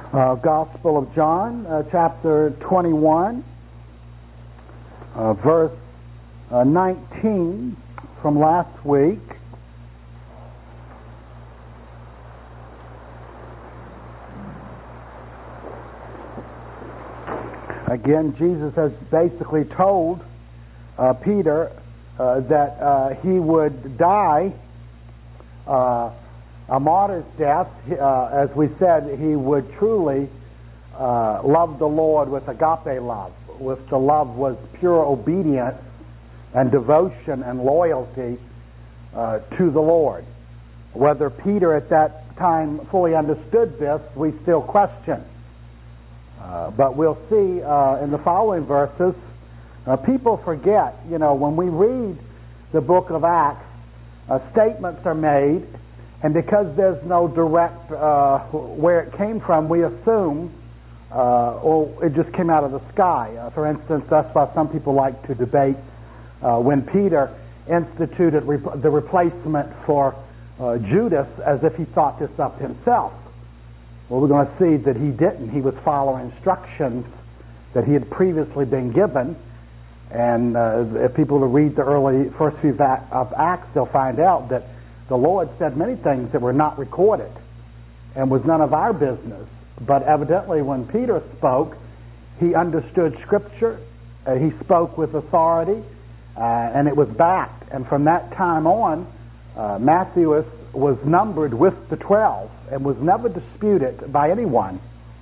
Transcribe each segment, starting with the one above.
Gospel of John, chapter 21, verse 19 from last week. Again, Jesus has basically told Peter that he would die a martyr's death. As we said, he would truly love the Lord with agape love. With the love was pure obedience and devotion and loyalty to the Lord. Whether Peter at that time fully understood this, we still question. But we'll see in the following verses, people forget, when we read the book of Acts, statements are made, and because there's no direct where it came from, we assume it just came out of the sky. For instance, that's why some people like to debate when Peter instituted the replacement for Judas as if he thought this up himself. Well, we're going to see that he didn't. He was following instructions that he had previously been given. And if people will read the early first few of Acts, they'll find out that the Lord said many things that were not recorded and was none of our business. But evidently when Peter spoke, he understood Scripture, he spoke with authority, and it was backed. And from that time on, Matthew was numbered with the 12 and was never disputed by anyone.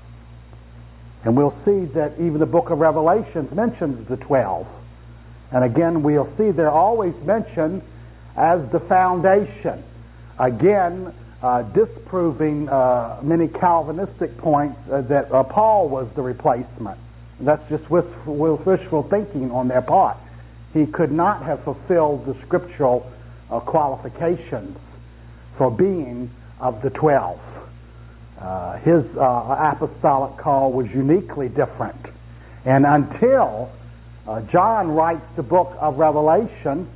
And we'll see that even the book of Revelations mentions the 12. And again, we'll see they're always mentioned as the foundation. Again, disproving many Calvinistic points that Paul was the replacement. That's just wishful thinking on their part. He could not have fulfilled the scriptural qualifications for being of the 12. His apostolic call was uniquely different. And until John writes the book of Revelation,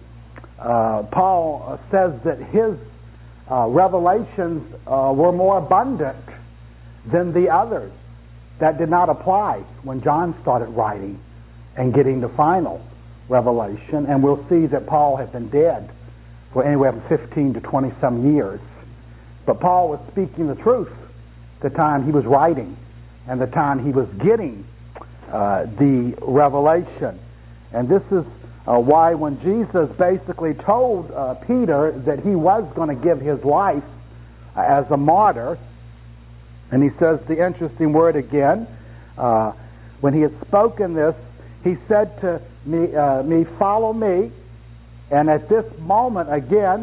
Paul says that his revelations were more abundant than the others. That did not apply when John started writing and getting the final revelation. And we'll see that Paul had been dead for anywhere from 15 to 20-some years. But Paul was speaking the truth the time he was writing and the time he was getting the revelation. And this is why when Jesus basically told Peter that he was going to give his life as a martyr, and he says the interesting word again, when he had spoken this, he said to me, follow me. And at this moment, again,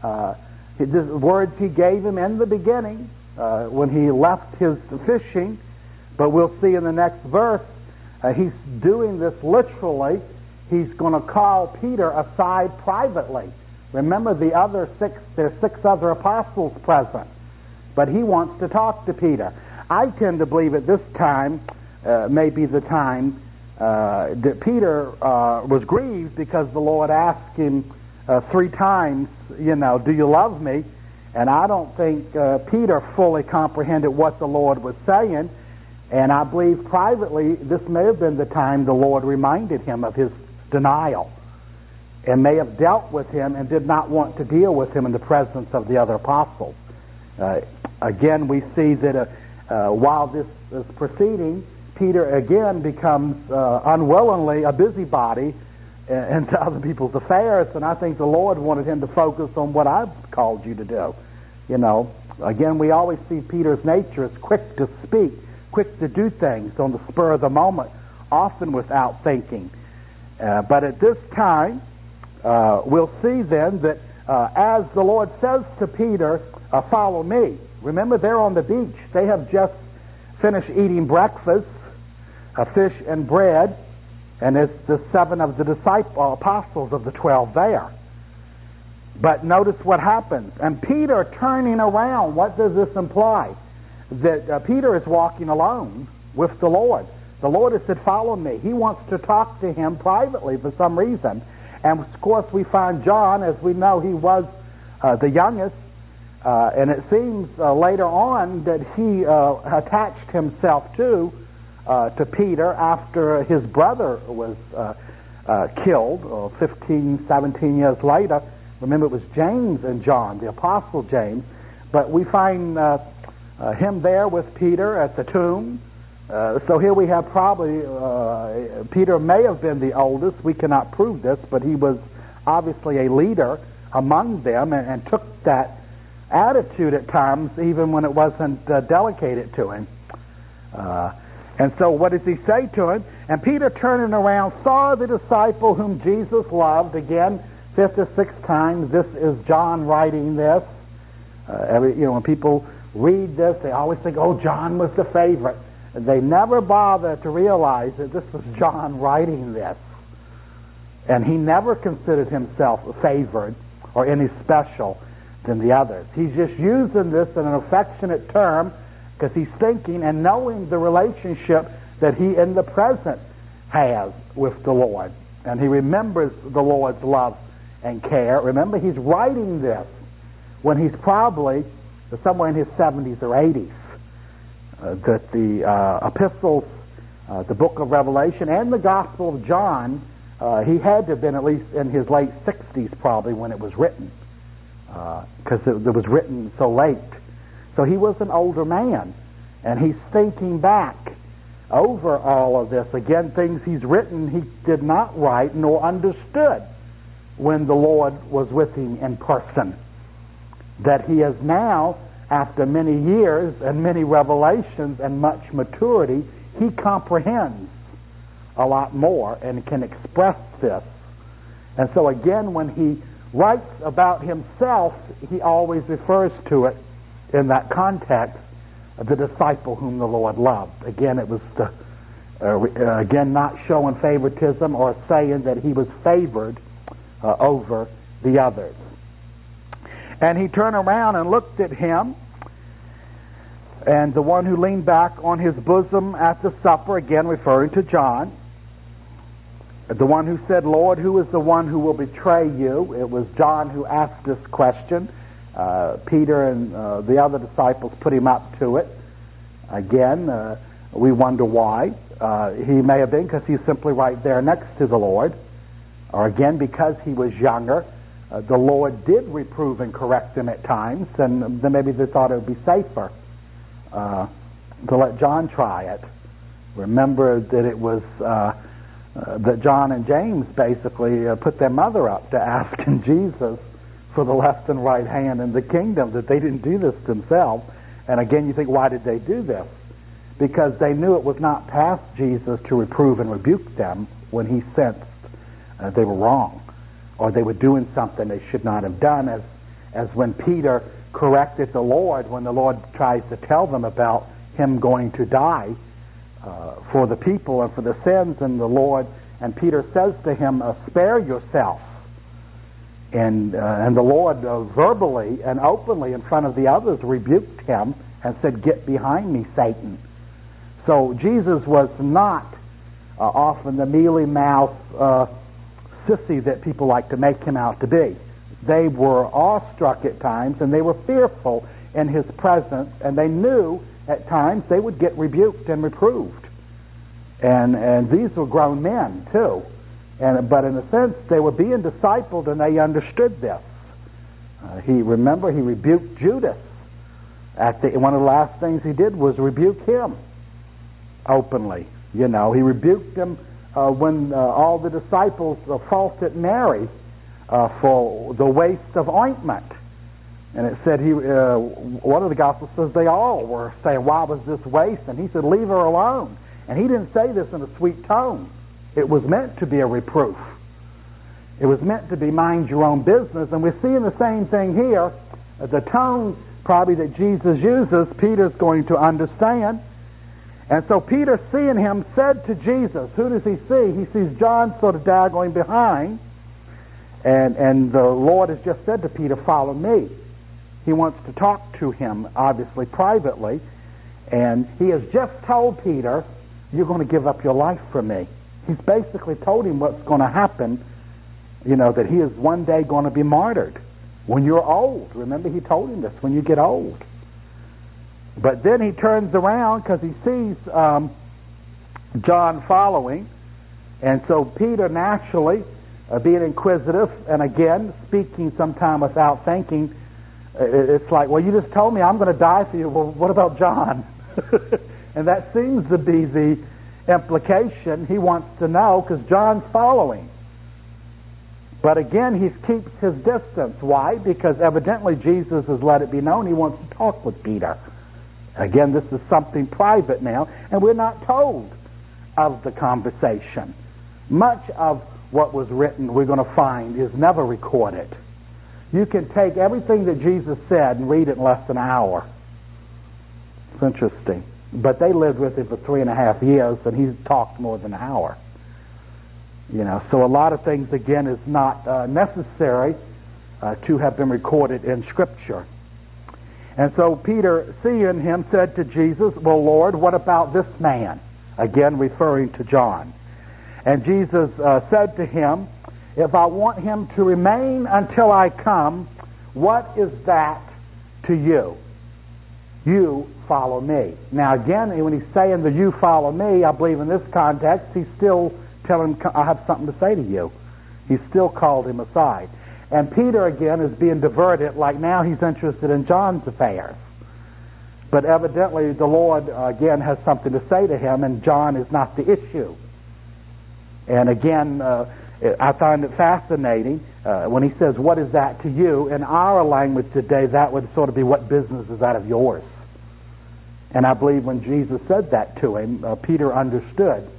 the words he gave him in the beginning when he left his fishing, but we'll see in the next verse, he's doing this literally. He's going to call Peter aside privately. Remember there's 6 other apostles present, but he wants to talk to Peter. I tend to believe at this time may be the time that Peter was grieved because the Lord asked him 3 times, do you love me? And I don't think Peter fully comprehended what the Lord was saying. And I believe privately this may have been the time the Lord reminded him of his denial and may have dealt with him and did not want to deal with him in the presence of the other apostles. Again, we see that while this is proceeding, Peter again becomes unwillingly a busybody into other people's affairs, and I think the Lord wanted him to focus on what I've called you to do. Again, we always see Peter's nature as quick to speak, quick to do things on the spur of the moment, often without thinking. But at this time, we'll see then that as the Lord says to Peter, follow me. Remember, they're on the beach. They have just finished eating breakfast, fish and bread, and it's the 7 of the apostles of the 12 there. But notice what happens. And Peter turning around, what does this imply? That Peter is walking alone with the Lord. The Lord has said, follow me. He wants to talk to him privately for some reason. And of course we find John, as we know, he was the youngest, And it seems later on that he attached himself to Peter after his brother was killed 15, 17 years later. Remember, it was James and John, the Apostle James. But we find him there with Peter at the tomb. So here we have probably, Peter may have been the oldest. We cannot prove this, but he was obviously a leader among them and took that attitude at times, even when it wasn't delegated to him. And so what does he say to him? And Peter, turning around, saw the disciple whom Jesus loved. Again, 5th or 6th time, this is John writing this. When people read this, they always think, oh, John was the favorite. They never bother to realize that this was John writing this. And he never considered himself favored or any special than the others. He's just using this in an affectionate term because he's thinking and knowing the relationship that he in the present has with the Lord. And he remembers the Lord's love and care. Remember, he's writing this when he's probably somewhere in his 70s or 80s. That the epistles, the book of Revelation, and the Gospel of John, he had to have been at least in his late 60s probably when it was written, because it was written so late. So he was an older man, and he's thinking back over all of this. Again, things he's written he did not write nor understood when the Lord was with him in person. That he is now, after many years and many revelations and much maturity, he comprehends a lot more and can express this. And so again, when he writes about himself, he always refers to it in that context of the disciple whom the Lord loved. Again, it was again not showing favoritism or saying that he was favored over the others. And he turned around and looked at him, and the one who leaned back on his bosom at the supper, again referring to John, the one who said, Lord, who is the one who will betray you? It was John who asked this question. Peter and the other disciples put him up to it. Again, we wonder why. He may have been because he's simply right there next to the Lord, or again because he was younger. The Lord did reprove and correct him at times, and then maybe they thought it would be safer to let John try it. Remember that it was that John and James basically put their mother up to asking Jesus for the left and right hand in the kingdom, that they didn't do this themselves. And again, you think, why did they do this? Because they knew it was not past Jesus to reprove and rebuke them when he sensed they were wrong, or they were doing something they should not have done, as when Peter corrected the Lord when the Lord tries to tell them about him going to die for the people and for the sins, and the Lord and Peter says to him, spare yourself. And the Lord verbally and openly in front of the others rebuked him and said, get behind me, Satan. So Jesus was not often the mealy-mouthed sissy that people like to make him out to be. They were awestruck at times, and they were fearful in his presence, and they knew at times they would get rebuked and reproved. And these were grown men too. But in a sense, they were being discipled, and they understood this. He rebuked Judas. One of the last things he did was rebuke him openly. He rebuked him when all the disciples faulted Mary for the waste of ointment. And it said one of the Gospels says they all were saying, why was this waste? And he said, leave her alone. And he didn't say this in a sweet tone. It was meant to be a reproof. It was meant to be mind your own business. And we're seeing the same thing here. The tone probably that Jesus uses, Peter's going to understand. And so Peter, seeing him, said to Jesus, who does he see? He sees John sort of daggling behind. And the Lord has just said to Peter, follow me. He wants to talk to him, obviously, privately. And he has just told Peter, you're going to give up your life for me. He's basically told him what's going to happen, that he is one day going to be martyred. When you're old. Remember, he told him this, when you get old. But then he turns around because he sees John following. And so Peter, naturally, being inquisitive, and again, speaking sometime without thinking, it's like, well, you just told me I'm going to die for you. Well, what about John? And that seems to be the implication. He wants to know because John's following. But again, he keeps his distance. Why? Because evidently Jesus has let it be known he wants to talk with Peter. Again, this is something private now, and we're not told of the conversation. Much of what was written, we're going to find, is never recorded. You can take everything that Jesus said and read it in less than an hour. It's interesting. But they lived with him for 3.5 years, and he talked more than an hour. You know, so a lot of things, again, is not necessary to have been recorded in Scripture. And so Peter, seeing him, said to Jesus, well, Lord, what about this man? Again, referring to John. And Jesus said to him, if I want him to remain until I come, what is that to you? You follow me. Now again, when he's saying that you follow me, I believe in this context, he's still telling him, I have something to say to you. He's still called him aside. And Peter, again, is being diverted, like now he's interested in John's affairs. But evidently the Lord, again, has something to say to him, and John is not the issue. And again, I find it fascinating when he says, what is that to you? In our language today, that would sort of be, what business is that of yours? And I believe when Jesus said that to him, Peter understood.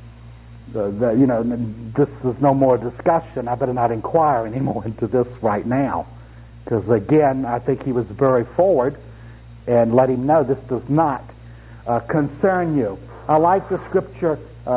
This is no more discussion. I better not inquire anymore into this right now. Because again, I think he was very forward and let him know this does not concern you. I like the scripture,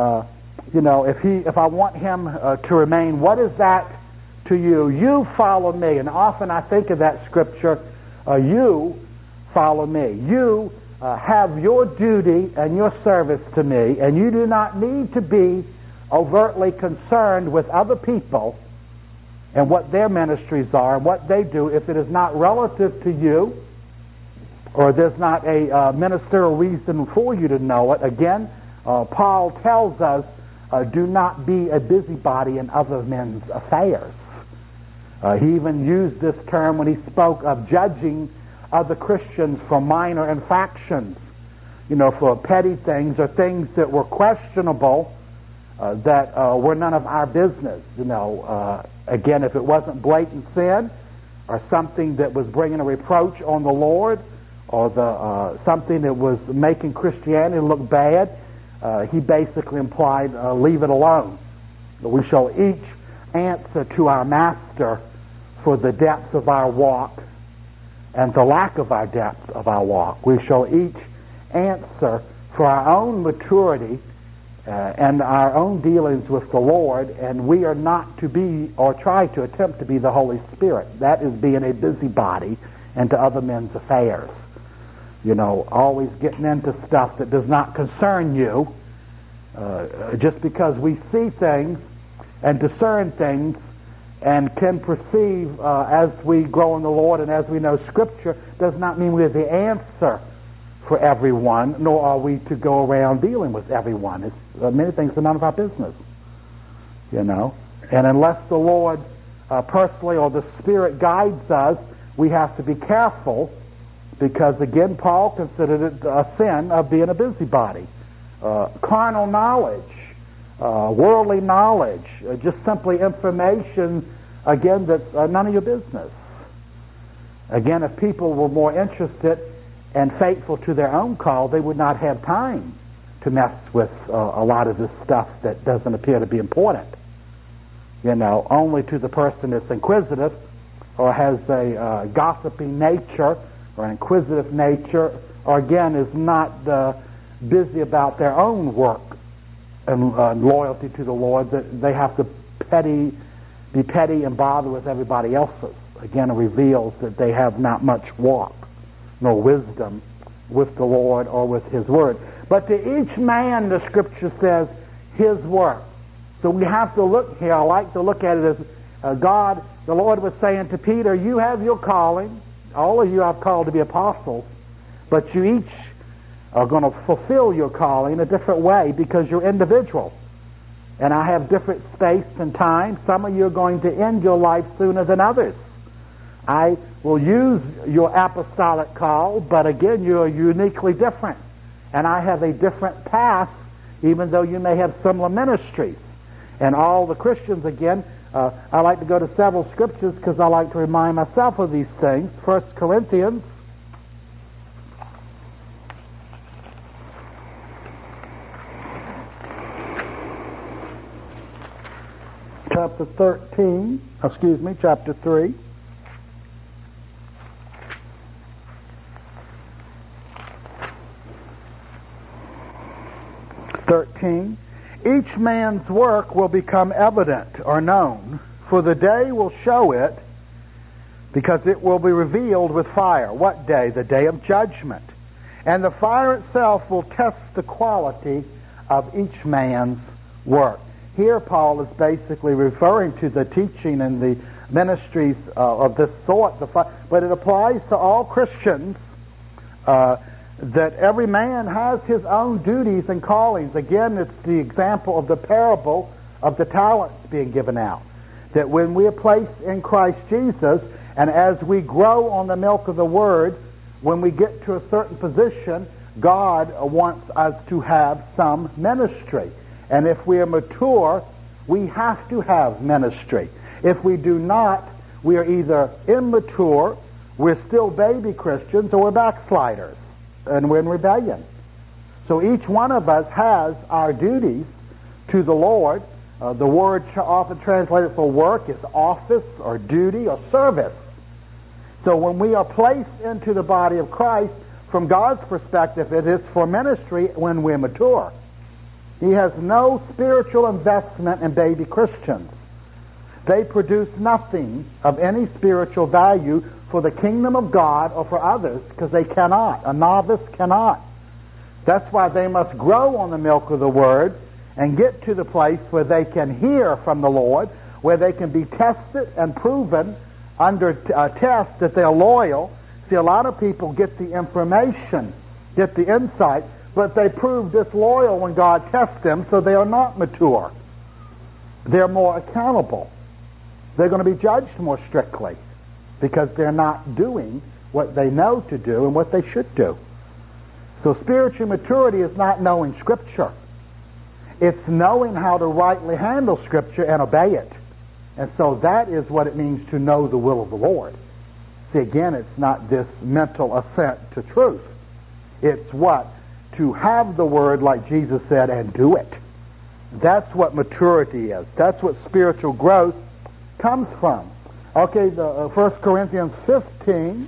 if I want him to remain, what is that to you? You follow me. And often I think of that scripture, you follow me. You have your duty and your service to me, and you do not need to be overtly concerned with other people and what their ministries are and what they do if it is not relative to you or there's not a ministerial reason for you to know it. Again, Paul tells us, do not be a busybody in other men's affairs. He even used this term when he spoke of judging other Christians for minor infractions, for petty things or things that were questionable, that were none of our business. Again, if it wasn't blatant sin or something that was bringing a reproach on the Lord or something that was making Christianity look bad, he basically implied, leave it alone. We shall each answer to our master for the depth of our walk and the lack of our depth of our walk. We shall each answer for our own maturity and our own dealings with the Lord, and we are not to be or try to attempt to be the Holy Spirit. That is being a busybody into other men's affairs. Always getting into stuff that does not concern you. Just because we see things and discern things and can perceive as we grow in the Lord and as we know Scripture, does not mean we're the answer for everyone, nor are we to go around dealing with everyone. Many things are none of our business, And unless the Lord personally or the Spirit guides us, we have to be careful, because again, Paul considered it a sin of being a busybody. Carnal knowledge, worldly knowledge, just simply information, again, that's none of your business. Again, if people were more interested and faithful to their own call, they would not have time to mess with a lot of this stuff that doesn't appear to be important. Only to the person that's inquisitive or has a gossiping nature or an inquisitive nature, or again is not busy about their own work and loyalty to the Lord, that they have to be petty and bother with everybody else's. Again, it reveals that they have not much walk nor wisdom with the Lord or with His Word. But to each man, the Scripture says, his work. So we have to look here, I like to look at it God, the Lord was saying to Peter, you have your calling. All of you I've called to be apostles, but you each are going to fulfill your calling in a different way because you're individual. And I have different space and time. Some of you are going to end your life sooner than others. I will use your apostolic call, but again, you are uniquely different. And I have a different path, even though you may have similar ministries. And all the Christians, again, I like to go to several scriptures because I like to remind myself of these things. 1 Corinthians chapter 3. Each man's work will become evident or known, for the day will show it, because it will be revealed with fire. What day? The day of judgment. And the fire itself will test the quality of each man's work. Here Paul is basically referring to the teaching and the ministries of this sort, but it applies to all Christians, that every man has his own duties and callings. Again, it's the example of the parable of the talents being given out. That when we are placed in Christ Jesus, and as we grow on the milk of the Word, when we get to a certain position, God wants us to have some ministry. And if we are mature, we have to have ministry. If we do not, we are either immature, we're still baby Christians, or we're backsliders, and we're in rebellion. So each one of us has our duties to the Lord. The word often translated for work is office or duty or service. So when we are placed into the body of Christ, from God's perspective, it is for ministry when we're mature. He has no spiritual investment in baby Christians. They produce nothing of any spiritual value for the kingdom of God or for others, because they cannot. A novice cannot. That's why they must grow on the milk of the Word and get to the place where they can hear from the Lord, where they can be tested and proven under a test that they're loyal. See, a lot of people get the information, get the insight, but they prove disloyal when God tests them, so they are not mature. They're more accountable. They're going to be judged more strictly because they're not doing what they know to do and what they should do. So spiritual maturity is not knowing Scripture. It's knowing how to rightly handle Scripture and obey it. And so that is what it means to know the will of the Lord. See, again, it's not this mental assent to truth. It's what? To have the Word, like Jesus said, and do it. That's what maturity is. That's what spiritual growth comes from. Okay, the 1 Corinthians 15,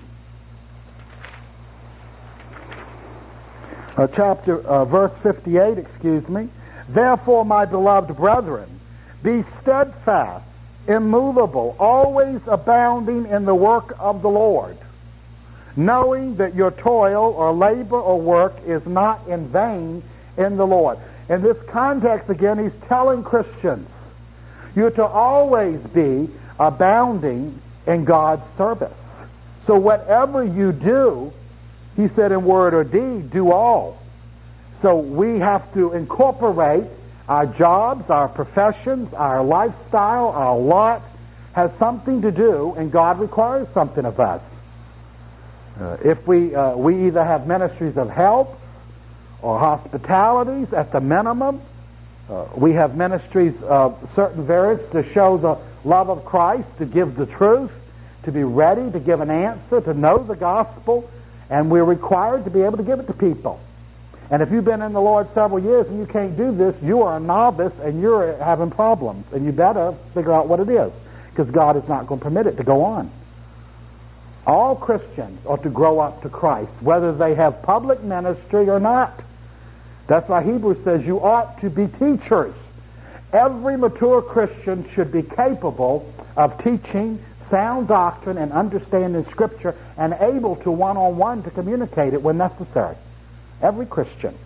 verse 58, Therefore, my beloved brethren, be steadfast, immovable, always abounding in the work of the Lord, knowing that your toil or labor or work is not in vain in the Lord. In this context, again, he's telling Christians, you're to always be abounding in God's service. So whatever you do, he said in word or deed, do all. So we have to incorporate our jobs, our professions, our lifestyle, our lot has something to do, and God requires something of us. If we either have ministries of help or hospitalities at the minimum, we have ministries of certain variants to show the love of Christ, to give the truth, to be ready to give an answer, to know the gospel, and we're required to be able to give it to people. And if you've been in the Lord several years and you can't do this, you are a novice and you're having problems, and you better figure out what it is, because God is not going to permit it to go on. All Christians are to grow up to Christ, whether they have public ministry or not. That's why Hebrews says you ought to be teachers. Every mature Christian should be capable of teaching sound doctrine and understanding Scripture and able to one-on-one to communicate it when necessary. Every Christian.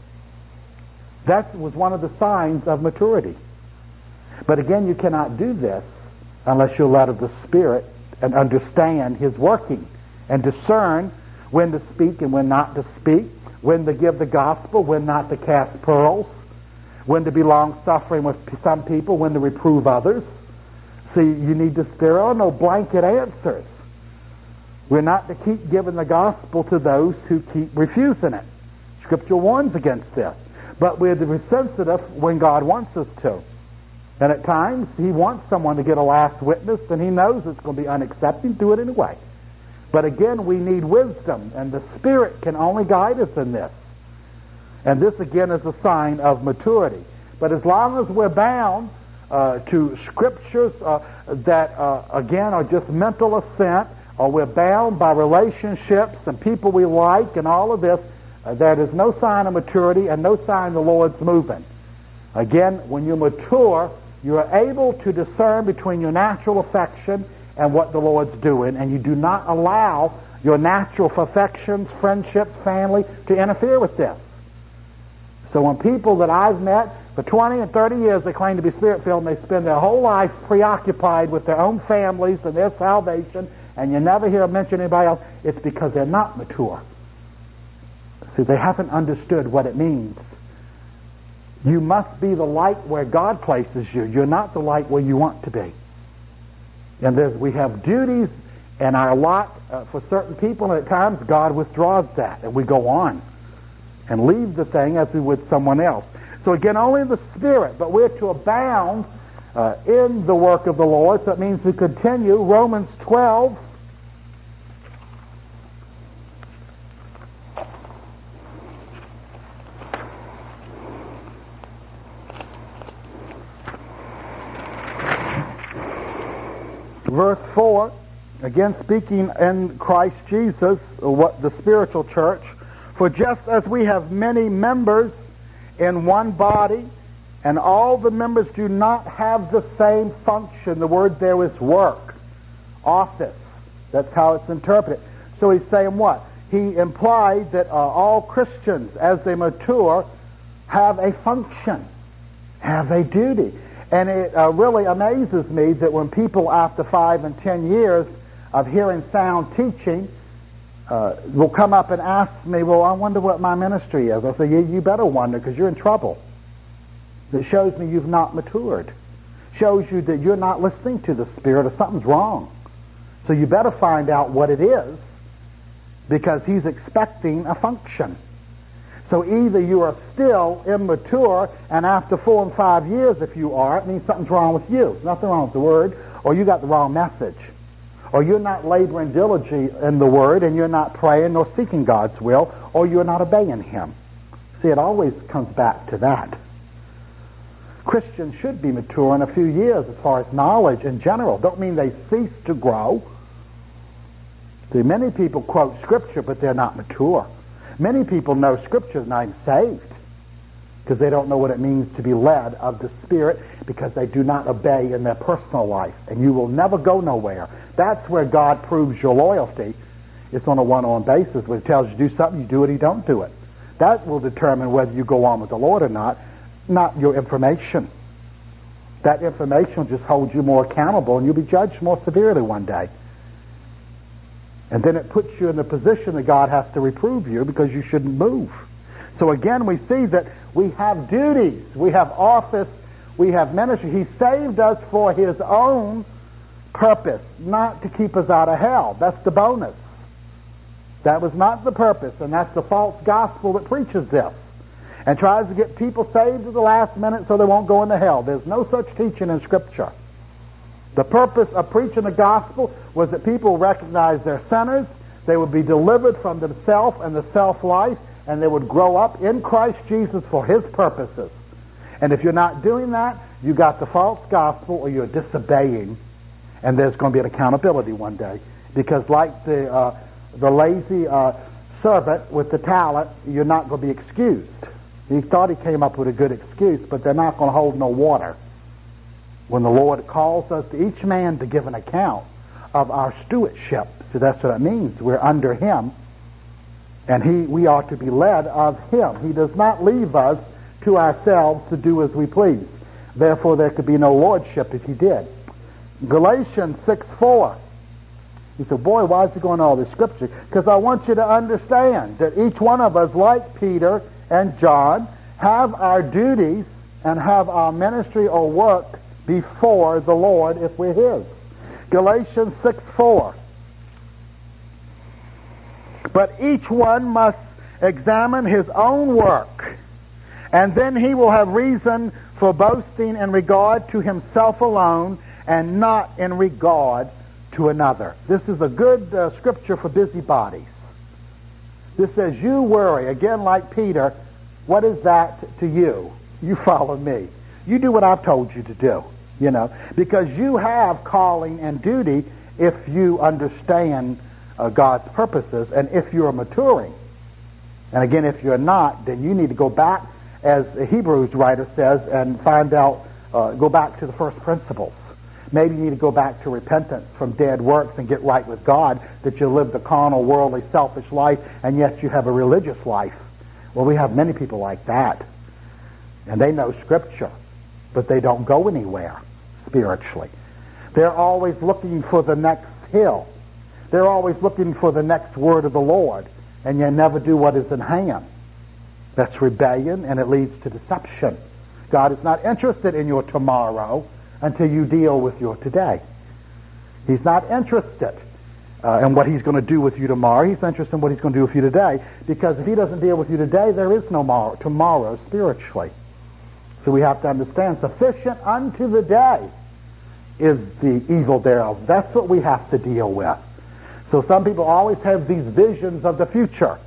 That was one of the signs of maturity. But again, you cannot do this unless you're led of the Spirit and understand His working and discern when to speak and when not to speak, when to give the gospel, when not to cast pearls, when to be long-suffering with some people, when to reprove others. See, there are no blanket answers. We're not to keep giving the gospel to those who keep refusing it. Scripture warns against this. But we're to be sensitive when God wants us to. And at times, He wants someone to get a last witness, and He knows it's going to be unaccepting. Do it anyway. But again, we need wisdom, and the Spirit can only guide us in this. And this, again, is a sign of maturity. But as long as we're bound to Scriptures that, again, are just mental assent, or we're bound by relationships and people we like and all of this, there is no sign of maturity and no sign the Lord's moving. Again, when you mature, you are able to discern between your natural affection and what the Lord's doing, and you do not allow your natural affections, friendships, family to interfere with this. So when people that I've met for 20 and 30 years, they claim to be Spirit-filled, and they spend their whole life preoccupied with their own families and their salvation, and you never hear them mention anybody else, it's because they're not mature. See, they haven't understood what it means. You must be the light where God places you. You're not the light where you want to be. And we have duties and our lot for certain people, and at times God withdraws that, and we go on and leave the thing as we would someone else. So again, only the Spirit, but we're to abound in the work of the Lord, so it means we continue. Romans 12. Verse 4, again speaking in Christ Jesus, what the spiritual church, for just as we have many members in one body, and all the members do not have the same function. The word there is work, office. That's how it's interpreted. So he's saying what? He implied that all Christians, as they mature, have a function, have a duty. And it really amazes me that when people after 5 and 10 years of hearing sound teaching will come up and ask me, well, I wonder what my ministry is. I say, you better wonder, because you're in trouble. It shows me you've not matured. Shows you that you're not listening to the Spirit, or something's wrong. So you better find out what it is, because He's expecting a function. So either you are still immature, and after 4 and 5 years, if you are, it means something's wrong with you. Nothing wrong with the Word, or you got the wrong message. Or you're not laboring diligently in the Word, and you're not praying nor seeking God's will, or you're not obeying Him. See, it always comes back to that. Christians should be mature in a few years as far as knowledge in general. Don't mean they cease to grow. See, many people quote Scripture, but they're not mature. Many people know Scripture is not even saved because they don't know what it means to be led of the Spirit, because they do not obey in their personal life. And you will never go nowhere. That's where God proves your loyalty. It's on a one-on-one basis. When He tells you to do something, you do it, you don't do it. That will determine whether you go on with the Lord or not your information. That information will just hold you more accountable, and you'll be judged more severely one day. And then it puts you in the position that God has to reprove you because you shouldn't move. So again, we see that we have duties, we have office, we have ministry. He saved us for His own purpose, not to keep us out of hell. That's the bonus. That was not the purpose, and that's the false gospel that preaches this and tries to get people saved at the last minute so they won't go into hell. There's no such teaching in Scripture. The purpose of preaching the gospel was that people recognize they're sinners, they would be delivered from themselves and the self-life, and they would grow up in Christ Jesus for His purposes. And if you're not doing that, you got the false gospel, or you're disobeying, and there's going to be an accountability one day. Because like the lazy servant with the talent, you're not going to be excused. He thought he came up with a good excuse, but they're not going to hold no water. When the Lord calls us to each man to give an account of our stewardship. So that's what it means. We're under Him, and we are to be led of Him. He does not leave us to ourselves to do as we please. Therefore, there could be no lordship if He did. Galatians 6:4. You say, boy, why is he going to all this scripture? Because I want you to understand that each one of us, like Peter and John, have our duties and have our ministry or work before the Lord if we're His. Galatians 6:4. But each one must examine his own work, and then he will have reason for boasting in regard to himself alone and not in regard to another. This is a good scripture for busybodies. This says, you worry, again like Peter, what is that to you? You follow me. You do what I've told you to do, because you have calling and duty if you understand God's purposes and if you're maturing. And again, if you're not, then you need to go back, as the Hebrews writer says, and find out, go back to the first principles. Maybe you need to go back to repentance from dead works and get right with God, that you live the carnal, worldly, selfish life, and yet you have a religious life. Well, we have many people like that. And they know Scripture, but they don't go anywhere spiritually. They're always looking for the next hill. They're always looking for the next word of the Lord, and you never do what is in hand. That's rebellion, and it leads to deception. God is not interested in your tomorrow until you deal with your today. He's not interested in what He's going to do with you tomorrow. He's interested in what He's going to do with you today, because if He doesn't deal with you today, there is no tomorrow spiritually. So we have to understand, sufficient unto the day is the evil thereof. That's what we have to deal with. So some people always have these visions of the future,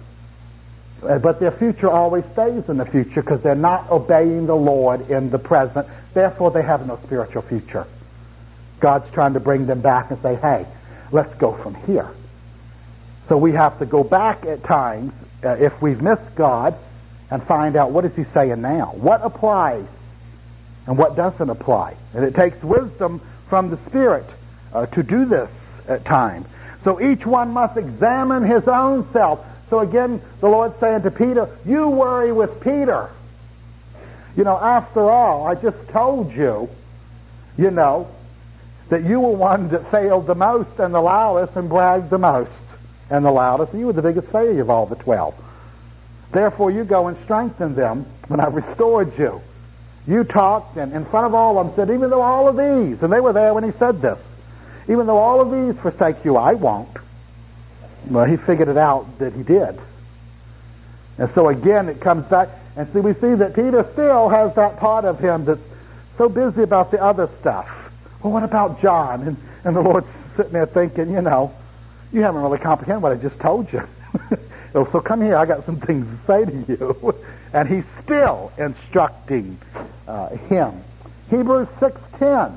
but their future always stays in the future because they're not obeying the Lord in the present. Therefore, they have no spiritual future. God's trying to bring them back and say, hey, let's go from here. So we have to go back at times, if we've missed God, and find out, what is He saying now? What applies and what doesn't apply? And it takes wisdom from the Spirit to do this at times. So each one must examine his own self. So again, the Lord's saying to Peter, you worry with Peter. After all, I just told you, that you were one that failed the most and the loudest and bragged the most and the loudest. You were the biggest failure of all the 12. Therefore, you go and strengthen them when I restored you. You talked, and in front of all of them said, even though all of these, and they were there when He said this, even though all of these forsake you, I won't. Well, He figured it out that He did. And so again, it comes back, and we see that Peter still has that part of him that's so busy about the other stuff. Well, what about John? And the Lord's sitting there thinking, you haven't really comprehended what I just told you. So come here, I got some things to say to you. And He's still instructing him. Hebrews 6:10.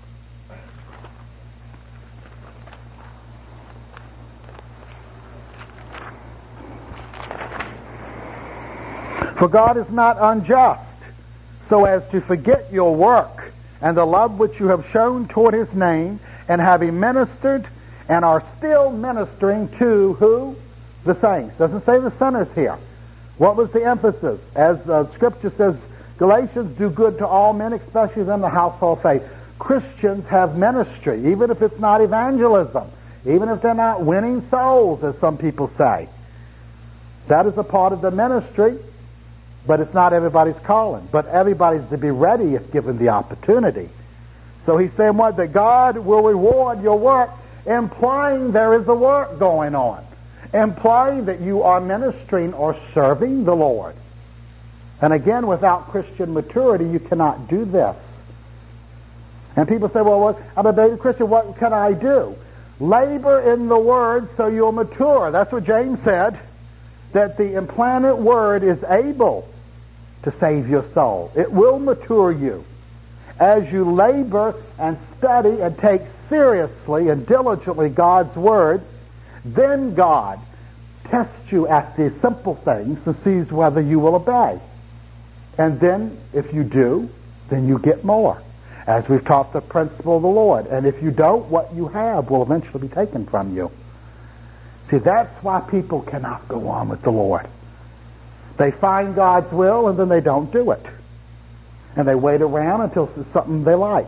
For God is not unjust, so as to forget your work and the love which you have shown toward His name, and having ministered and are still ministering to who? The saints. Doesn't say the sinners here. What was the emphasis? As Scripture says, Galatians, do good to all men, especially them the household faith. Christians have ministry, even if it's not evangelism, even if they're not winning souls, as some people say. That is a part of the ministry, but it's not everybody's calling. But everybody's to be ready if given the opportunity. So He's saying what? That God will reward your work, implying there is a work going on, implying that you are ministering or serving the Lord. And again, without Christian maturity, you cannot do this. And people say, well, I'm a baby Christian, what can I do? Labor in the Word so you'll mature. That's what James said, that the implanted Word is able to save your soul. It will mature you. As you labor and study and take seriously and diligently God's Word, then God tests you at these simple things and sees whether you will obey. And then, if you do, then you get more. As we've taught the principle of the Lord. And if you don't, what you have will eventually be taken from you. See, that's why people cannot go on with the Lord. They find God's will and then they don't do it. And they wait around until it's something they like.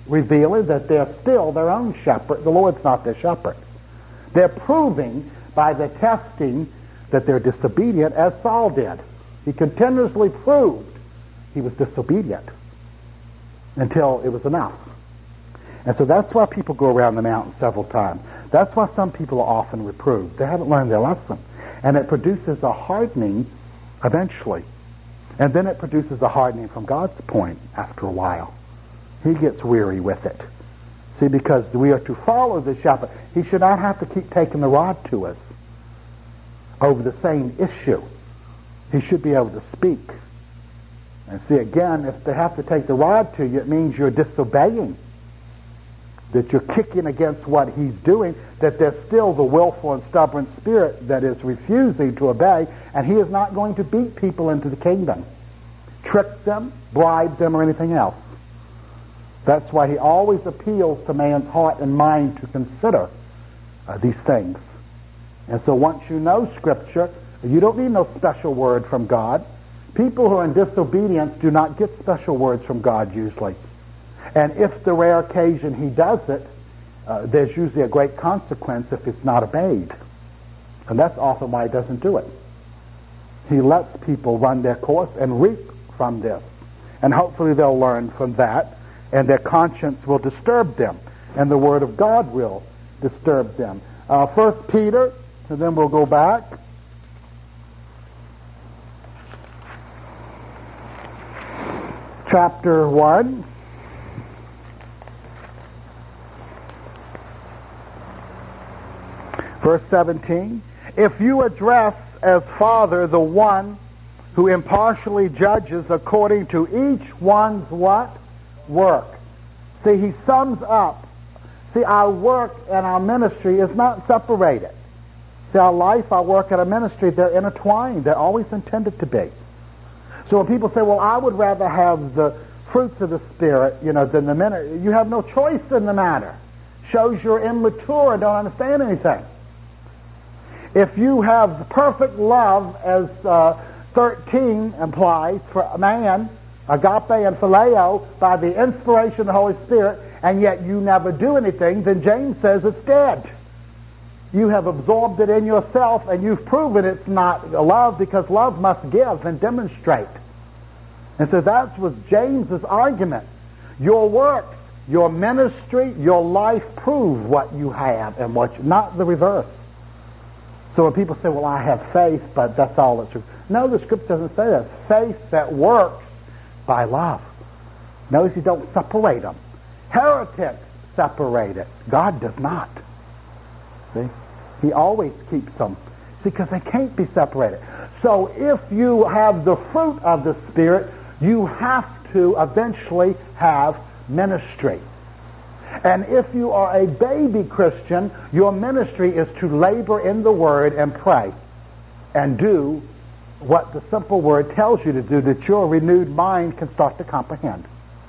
revealing that they're still their own shepherd. The Lord's not their shepherd. They're proving by the testing that they're disobedient, as Saul did. He continuously proved he was disobedient until it was enough. And so that's why people go around the mountain several times. That's why some people are often reproved. They haven't learned their lesson. And it produces a hardening eventually. And then it produces a hardening from God's point after a while. He gets weary with it. See, because we are to follow the shepherd. He should not have to keep taking the rod to us over the same issue. He should be able to speak. And see, again, if they have to take the rod to you, it means you're disobeying. That you're kicking against what he's doing, that there's still the willful and stubborn spirit that is refusing to obey, and he is not going to beat people into the kingdom, trick them, bribe them, or anything else. That's why he always appeals to man's heart and mind to consider these things. And so once you know Scripture, you don't need no special word from God. People who are in disobedience do not get special words from God usually. And if the rare occasion he does it, there's usually a great consequence if it's not obeyed. And that's often why he doesn't do it. He lets people run their course and reap from this. And hopefully they'll learn from that, and their conscience will disturb them, and the Word of God will disturb them. 1 Peter, and then we'll go back. Chapter 1. Verse 17, if you address as Father the one who impartially judges according to each one's what? Work. See, he sums up. See, our work and our ministry is not separated. See, our life, our work, and our ministry, they're intertwined. They're always intended to be. So when people say, well, I would rather have the fruits of the Spirit, than the ministry, you have no choice in the matter. Shows you're immature and don't understand anything. If you have perfect love, as 13 implies, for a man, agape and phileo, by the inspiration of the Holy Spirit, and yet you never do anything, then James says it's dead. You have absorbed it in yourself, and you've proven it's not love, because love must give and demonstrate. And so that was James's argument. Your works, your ministry, your life prove what you have and what not the reverse. So when people say, well, I have faith, but that's all that's true. No, the Scripture doesn't say that. Faith that works by love. Notice you don't separate them. Heretics separate it. God does not. See? He always keeps them. See, because they can't be separated. So if you have the fruit of the Spirit, you have to eventually have ministry. And if you are a baby Christian, your ministry is to labor in the Word and pray and do what the simple Word tells you to do, that your renewed mind can start to comprehend.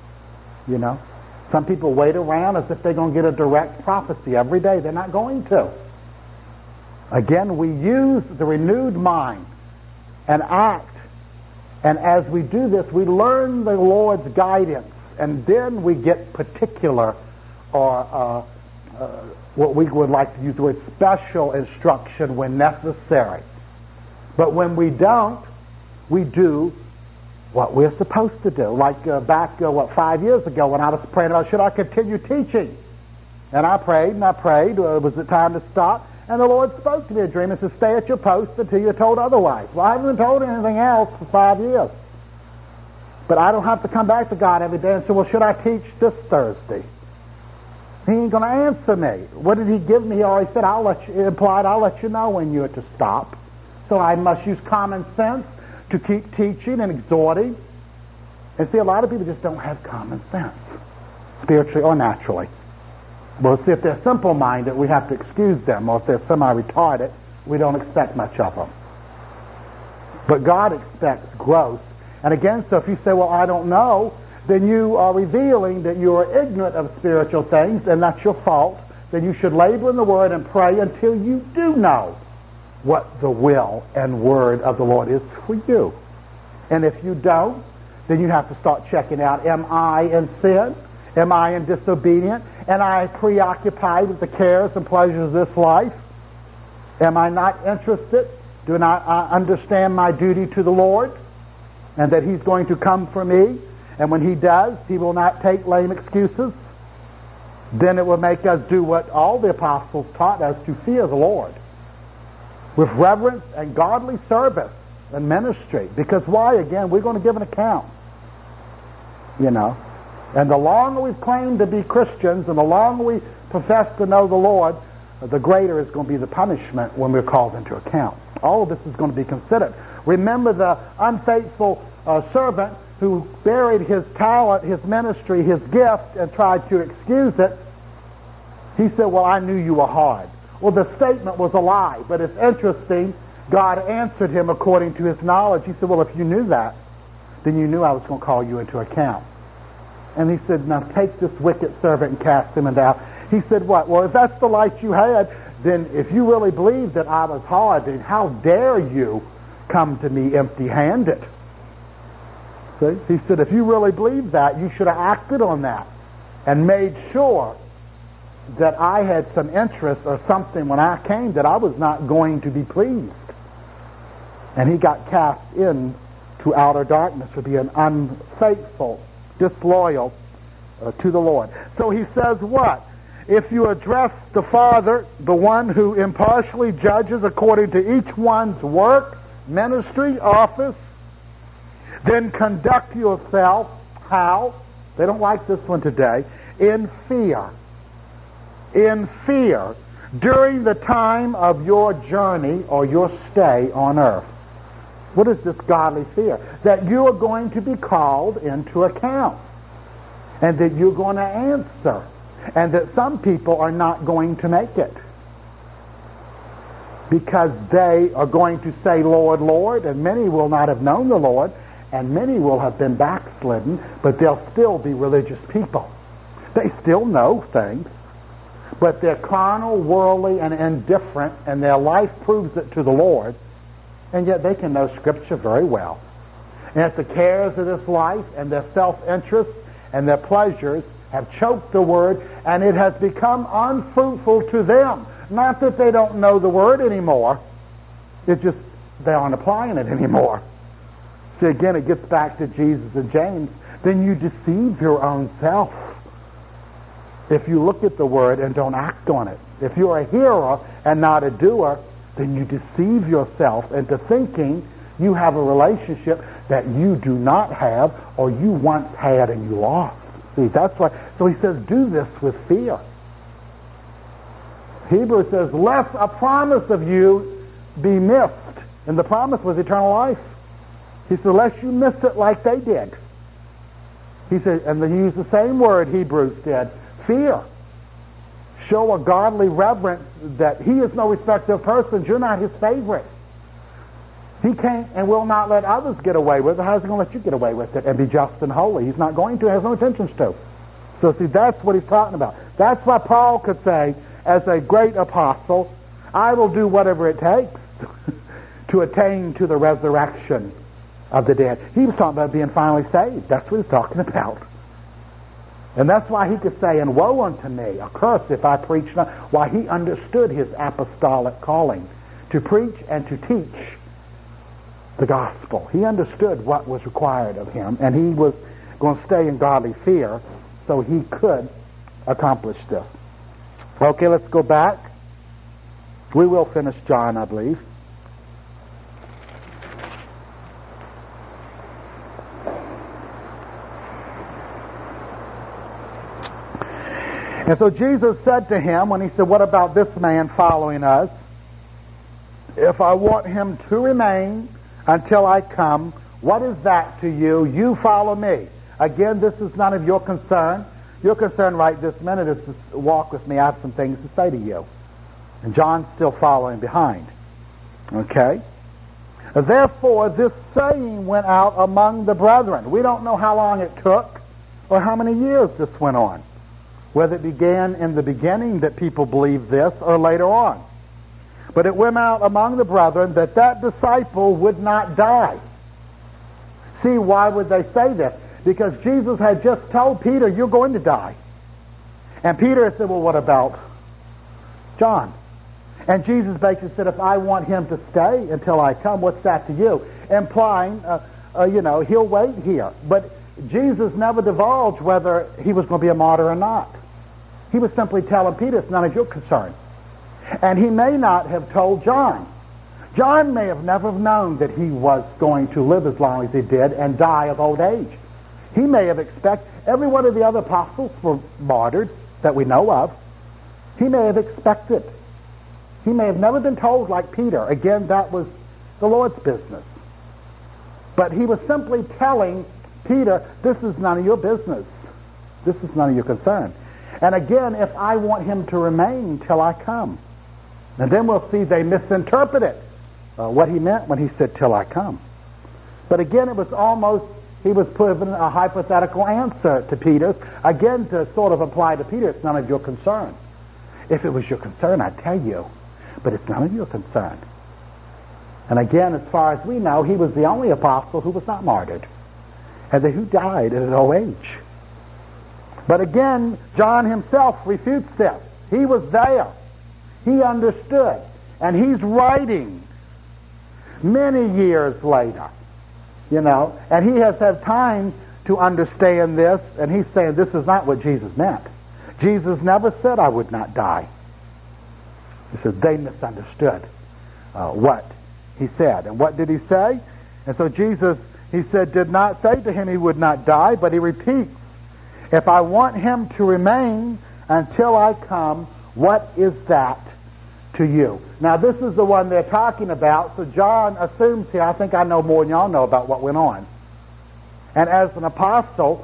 Some people wait around as if they're going to get a direct prophecy every day. They're not going to. Again, we use the renewed mind and act. And as we do this, we learn the Lord's guidance. And then we get particular, or what we would like to use the word special instruction when necessary. But when we don't, we do what we're supposed to do. Like back, 5 years ago when I was praying about, should I continue teaching? And I prayed, was it time to stop? And the Lord spoke to me in a dream and said, stay at your post until you're told otherwise. Well, I haven't been told anything else for 5 years. But I don't have to come back to God every day and say, well, should I teach this Thursday? He ain't going to answer me. What did he give me? He already said, I'll let you know when you're to stop. So I must use common sense to keep teaching and exhorting. And see, a lot of people just don't have common sense, spiritually or naturally. Well, see, if they're simple-minded, we have to excuse them. Or if they're semi-retarded, we don't expect much of them. But God expects growth. And again, so if you say, well, I don't know, then you are revealing that you are ignorant of spiritual things, and that's your fault. Then you should labor in the Word and pray until you do know what the will and Word of the Lord is for you. And if you don't, then you have to start checking out, am I in sin? Am I in disobedience? Am I preoccupied with the cares and pleasures of this life? Am I not interested? Do not understand my duty to the Lord? And that He's going to come for me? And when He does, He will not take lame excuses? Then it will make us do what all the apostles taught us, to fear the Lord with reverence and godly service and ministry. Because why? Again, we're going to give an account. You know. And the longer we claim to be Christians and the longer we profess to know the Lord, the greater is going to be the punishment when we're called into account. All of this is going to be considered. Remember the unfaithful servant who buried his talent, his ministry, his gift, and tried to excuse it. He said, well, I knew you were hard. Well, the statement was a lie, but it's interesting. God answered him according to His knowledge. He said, well, if you knew that, then you knew I was going to call you into account. And He said, now take this wicked servant and cast him into hell. He said, what? Well, if that's the light you had, then if you really believe that I was hard, then how dare you come to me empty-handed? See? He said, if you really believe that, you should have acted on that and made sure that I had some interest or something when I came that I was not going to be pleased. And he got cast into outer darkness for being unfaithful, disloyal to the Lord. So he says what? If you address the Father, the one who impartially judges according to each one's work, ministry, office, then conduct yourself, how? They don't like this one today. In fear. In fear during the time of your journey or your stay on earth. What is this godly fear? That you are going to be called into account. And that you're going to answer. And that some people are not going to make it. Because they are going to say, Lord, Lord, and many will not have known the Lord, and many will have been backslidden, but they'll still be religious people. They still know things, but they're carnal, worldly, and indifferent, and their life proves it to the Lord, and yet they can know Scripture very well. And if the cares of this life and their self-interest and their pleasures have choked the Word, and it has become unfruitful to them. Not that they don't know the Word anymore. It's just they aren't applying it anymore. See, again, it gets back to Jesus and James. Then you deceive your own self. If you look at the Word and don't act on it. If you're a hearer and not a doer, then you deceive yourself into thinking you have a relationship that you do not have or you once had and you lost. See, that's why. So he says, do this with fear. Hebrews says, lest a promise of you be missed. And the promise was eternal life. He said, lest you miss it like they did. He said, and they used the same word Hebrews did, fear. Show a godly reverence that He is no respecter of persons. You're not His favorite. He can't and will not let others get away with it. How's He going to let you get away with it and be just and holy? He's not going to. He has no intentions to. So see, that's what he's talking about. That's why Paul could say, as a great apostle, I will do whatever it takes to attain to the resurrection of the dead. He was talking about being finally saved. That's what he's talking about. And that's why he could say, and woe unto me, a curse if I preach not. Why, he understood his apostolic calling to preach and to teach the gospel. He understood what was required of him, and he was going to stay in godly fear so he could accomplish this. Okay, let's go back. We will finish John, I believe. And so Jesus said to him, when he said, what about this man following us? If I want him to remain until I come, what is that to you? You follow me. Again, this is none of your concern. Your concern right this minute is to walk with me. I have some things to say to you. And John's still following behind. Okay? Therefore, this saying went out among the brethren. We don't know how long it took or how many years this went on. Whether it began in the beginning that people believed this or later on. But it went out among the brethren that disciple would not die. See, why would they say this? because Jesus had just told Peter, you're going to die. And Peter said, well, what about John? And Jesus basically said, if I want him to stay until I come, what's that to you? Implying, he'll wait here. But Jesus never divulged whether he was going to be a martyr or not. He was simply telling Peter, it's none of your concern. And he may not have told John. John may have never known that he was going to live as long as he did and die of old age. He may have expected, every one of the other apostles were martyred that we know of. He may have expected. He may have never been told like Peter. Again, that was the Lord's business. But he was simply telling Peter, this is none of your business. This is none of your concern. And again, if I want him to remain till I come. And then we'll see they misinterpreted what he meant when he said, till I come. But again, it was almost, he was putting a hypothetical answer to Peter, again to sort of apply to Peter, it's none of your concern. If it was your concern, I'd tell you, but it's none of your concern. And again, as far as we know, he was the only apostle who was not martyred, and who died at an old age. But again, John himself refutes this. He was there. He understood. And he's writing many years later, and he has had time to understand this, and he's saying this is not what Jesus meant. Jesus never said I would not die. He said they misunderstood what he said. And what did he say? And so Jesus, he said, did not say to him he would not die, but he repeats, if I want him to remain until I come, what is that to you? Now this is the one they're talking about, so John assumes here, I think I know more than y'all know about what went on. And as an apostle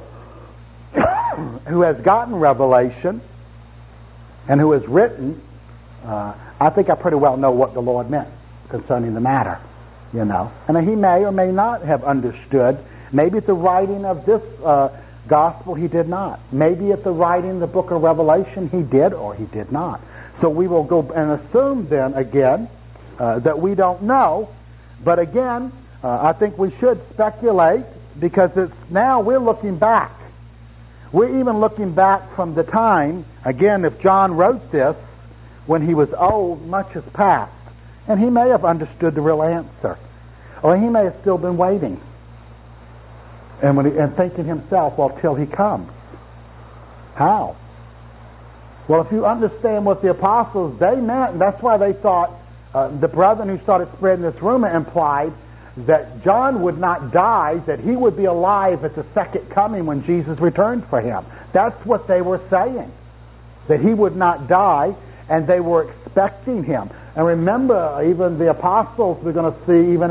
who has gotten revelation and who has written, I think I pretty well know what the Lord meant concerning the matter, And he may or may not have understood. Maybe at the writing of this gospel he did not. Maybe at the writing of the book of Revelation he did or he did not. So we will go and assume then again that we don't know. But again, I think we should speculate, because it's now we're looking back. We're even looking back from the time, again, if John wrote this when he was old, much has passed. And he may have understood the real answer. Or he may have still been waiting. And thinking himself, well, till he comes. How? Well, if you understand what the apostles, they meant, and that's why they thought, the brethren who started spreading this rumor implied that John would not die, that he would be alive at the second coming when Jesus returned for him. That's what they were saying. That he would not die, and they were expecting him. And remember, even the apostles we're going to see, even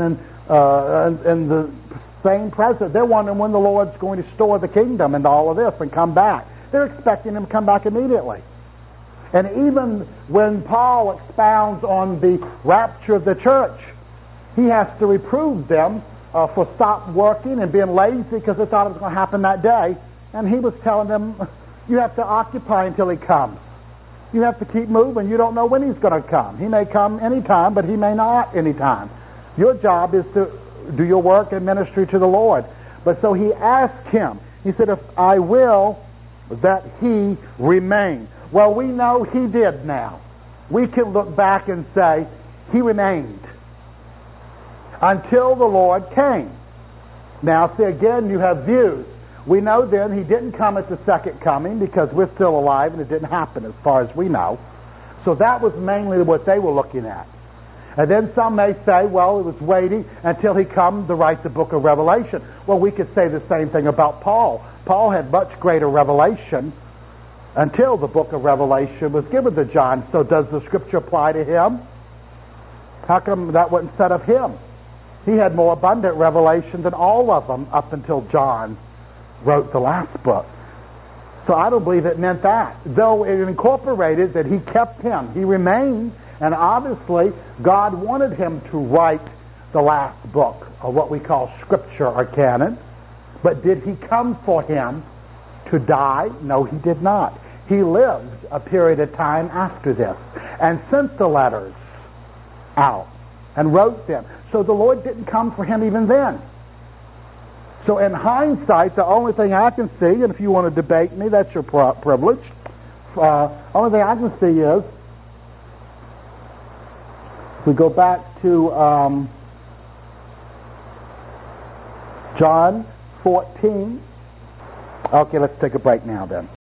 in the same present, they're wondering when the Lord's going to restore the kingdom and all of this and come back. They're expecting him to come back immediately. And even when Paul expounds on the rapture of the church, he has to reprove them for stop working and being lazy because they thought it was going to happen that day. And he was telling them, you have to occupy until he comes. You have to keep moving. You don't know when he's going to come. He may come anytime, but he may not anytime. Your job is to do your work and ministry to the Lord. But so he asked him, he said, if I will that he remain. Well, we know he did now. We can look back and say he remained until the Lord came. Now, see, again, you have views. We know then he didn't come at the second coming because we're still alive and it didn't happen as far as we know. So that was mainly what they were looking at. And then some may say, well, it was waiting until he come to write the book of Revelation. Well, we could say the same thing about Paul. Paul had much greater revelation until the book of Revelation was given to John. So does the scripture apply to him? How come that wasn't said of him? He had more abundant revelation than all of them up until John wrote the last book. So I don't believe it meant that. Though it incorporated that he kept him. He remained, and obviously God wanted him to write the last book, or what we call scripture or canon. But did he come for him to die? No, he did not. He lived a period of time after this and sent the letters out and wrote them. So the Lord didn't come for him even then. So in hindsight, the only thing I can see, and if you want to debate me, that's your privilege. Only thing I can see is, if we go back to John 14. Okay, let's take a break now then.